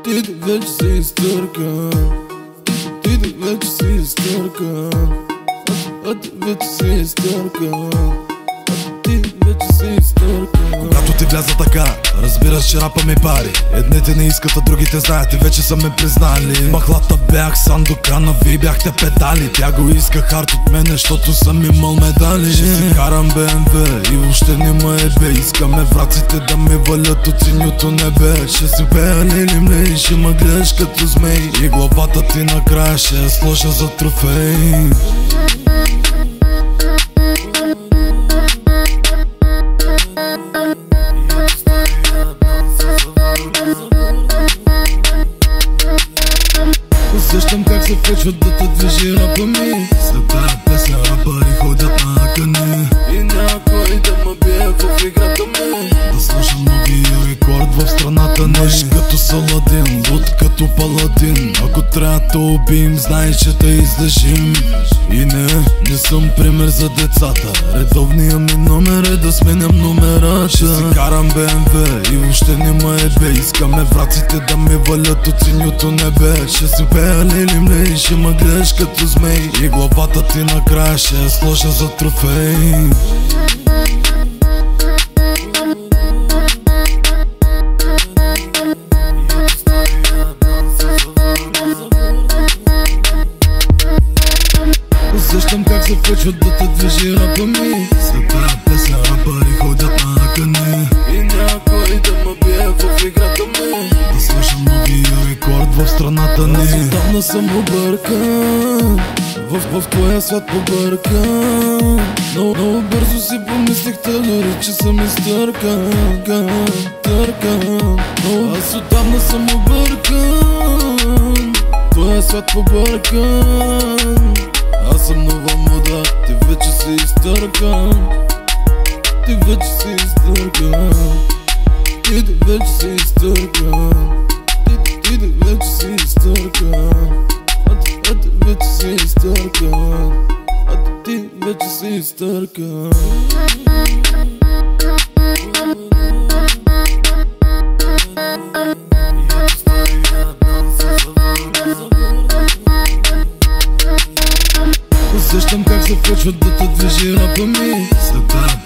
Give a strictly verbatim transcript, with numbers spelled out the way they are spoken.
Ти да вече си изтъркан, ти да вече си изтъркан, а ти вече си изтъркан, а ти вече си изтъркан. Когато ти вляза така, разбираш, че рапа ми пари. Едните не искат, а другите знаят и вече са ме признали. Махлата бях Сандокана, ви бяхте педали. Тя го иска хард от мене, защото съм имал медали. Ще си карам Б М В и въобще не ме ебе. Искаме враците да ми валят от синьото небе. Ще си пея лили млей, ще ме гледаш като змей. И главата ти накрая ще я сложа за трофей. Усещам как се почват да те движи рапа ми. След тая песня рапъри ходят на акъни. И някой да ме бие в играта ми. Да слушам новия рекорд в страната ни. Мъж като Саладин, луд като Паладин. Ако трябва да убием, знай, че те издържим. И не, не съм пример за децата. Редовния ми номер е да сменям номерата. Ще си карам Б М В и въобще не ме ебе. Искаме враците да ми валят от синьото небе. Ще си пея лили млей, ще ме гледаш като змей. И главата ти накрая ще я сложа за трофей. Усещам как се почват да те движи рапа ми. След тая песня рапъри ходят на акъни. И някой да ме бие в играта ми. Да слушам новия рекорд в страната ни. Аз отдавна съм объркан, в, в твоя свят побъркан. Много, много бързо си помислих те дори, че съм изтъркан, търкан. Но аз отдавна съм объркан, твоя свят побъркан. Аз съм нова мода, ти вече си изтъркан. Ти вече си изтъркан. Ти да вече си изтъркан. Ти, ти да вече си изтъркан. А ти, а ти вече си изтъркан. А ти вече си изтъркан. Усещам как се почват да те движи рапа ми. След тая